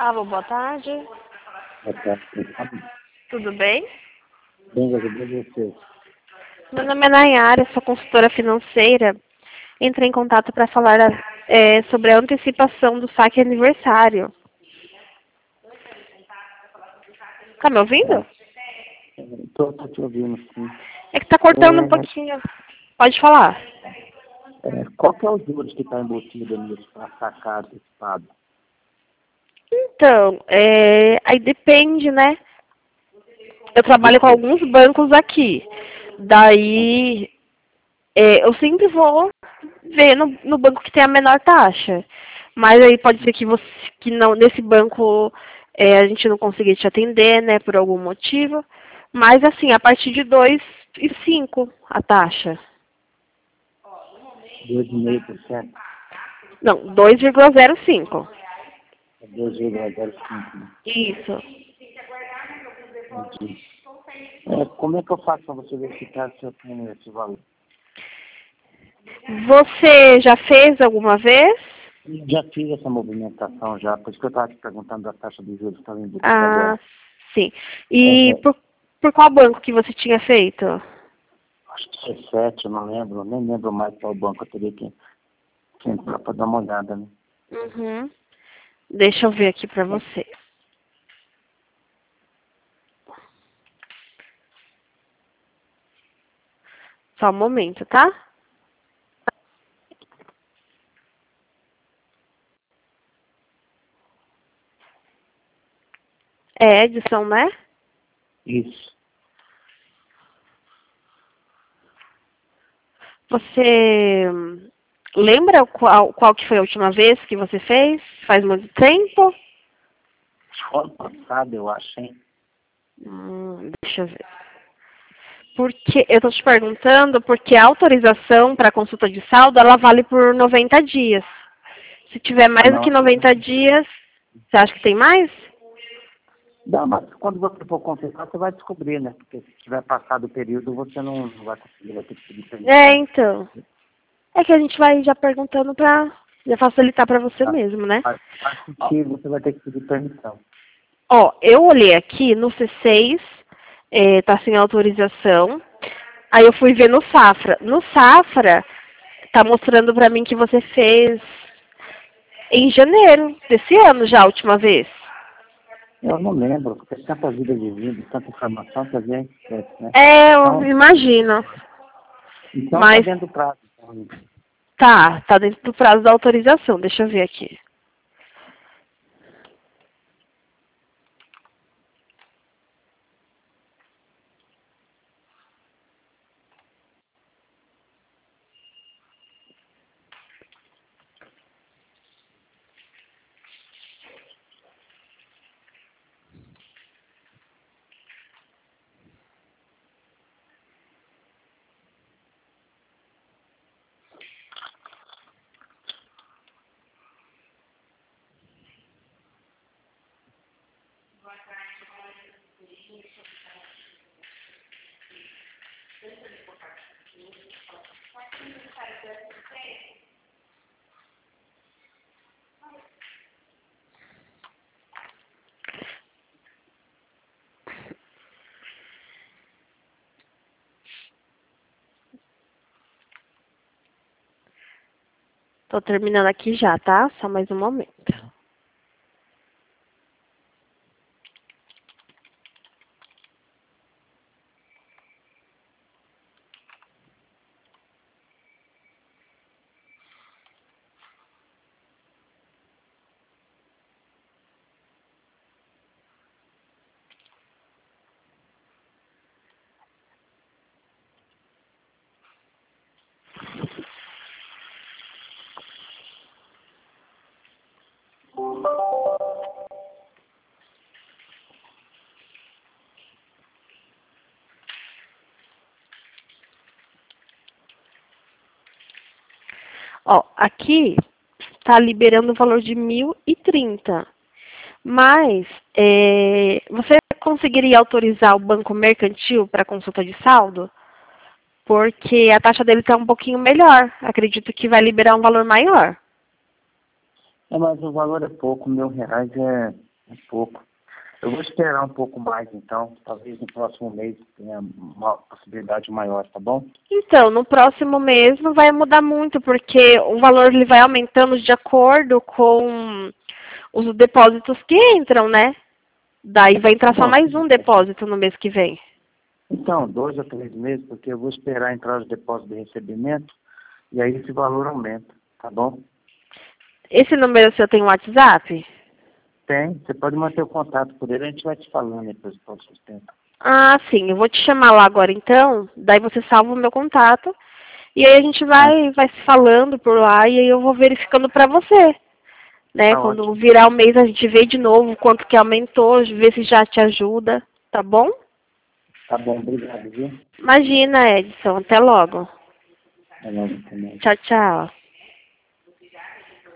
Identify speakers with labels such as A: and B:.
A: Alô, boa tarde.
B: Boa tarde.
A: Tudo bem?
B: Bem, graças a você.
A: Meu nome é Nayara, sou consultora financeira. Entrei em contato para falar sobre a antecipação do saque aniversário. Tá me ouvindo?
B: Estou te ouvindo, sim.
A: É que tá cortando um pouquinho. Pode falar.
B: Qual que é os juros que está embutido nisso para sacar antecipado?
A: Então, aí depende, né? Eu trabalho com alguns bancos aqui. Daí, eu sempre vou ver no banco que tem a menor taxa. Mas aí pode ser que não, nesse banco a gente não consiga te atender, né, por algum motivo. Mas assim, a partir de 2,5 a taxa.
B: 2,5%.
A: Não, 2,05.
B: 2,05%. Né?
A: Isso.
B: Entendi. Como é que eu faço para você verificar se eu tenho esse valor?
A: Você já fez alguma vez?
B: Já fiz essa movimentação já, por isso que eu estava te perguntando da taxa de juros que estava embutida
A: Ah,
B: agora.
A: sim. E por qual banco que você tinha feito?
B: Acho que é 7, eu não lembro, eu nem lembro mais qual banco eu teria que entrar para dar uma olhada, né?
A: Uhum. Deixa eu ver aqui pra você. Só um momento, tá? É Edson, né?
B: Isso.
A: Você lembra qual que foi a última vez que você fez? Faz muito tempo?
B: Ano passado, eu acho, hein?
A: Deixa eu ver. Porque eu tô te perguntando porque a autorização para consulta de saldo, ela vale por 90 dias. Se tiver mais do
B: Não,
A: que 90 dias, você acha que tem mais?
B: não, mas quando você for confessar, você vai descobrir, né? Porque se tiver passado o período, você não vai conseguir, vai ter que pedir permissão.
A: Então. É que a gente vai já perguntando pra já facilitar pra você mesmo, né?
B: Faz sentido, você vai ter que pedir permissão.
A: Ó, eu olhei aqui no C6, tá sem autorização. Aí eu fui ver no Safra. No Safra, tá mostrando pra mim que você fez em janeiro desse ano já, a última vez.
B: Eu não lembro, porque é tanta vida de vida, tanta informação que a gente esquece, né?
A: Eu imagino.
B: Então tá
A: Mas
B: dentro do prazo. Então.
A: tá dentro do prazo da autorização. Deixa eu ver aqui. Tô terminando aqui já, tá? Só mais um momento. Ó, aqui tá liberando o valor de 1.030. Mas você conseguiria autorizar o banco mercantil para consulta de saldo? Porque a taxa dele está um pouquinho melhor. Acredito que vai liberar um valor maior.
B: Mas o valor é pouco, R$ 1.000 Um pouco. Eu vou esperar um pouco mais, então. Talvez no próximo mês tenha uma possibilidade maior, tá bom?
A: Então, no próximo mês não vai mudar muito, porque o valor ele vai aumentando de acordo com os depósitos que entram, né? Daí vai
B: Tá
A: entrar só
B: bom.
A: mais um depósito no mês que vem.
B: Então, 2 a 3 meses, porque eu vou esperar entrar os depósitos de recebimento e aí esse valor aumenta, tá bom?
A: Esse número seu tem WhatsApp?
B: Tem, você pode manter o contato por ele, a gente vai te falando depois do sustento.
A: Ah, sim, eu vou te chamar lá agora então, daí você salva o meu contato, e aí a gente
B: Tá,
A: vai se falando por lá, e aí eu vou verificando pra você, né?
B: tá
A: Quando
B: ótimo.
A: virar o mês a gente vê de novo quanto que aumentou, vê se já te ajuda, tá bom?
B: Tá bom, obrigado, viu?
A: Imagina, Edson, até logo.
B: É logo também.
A: Tchau, tchau.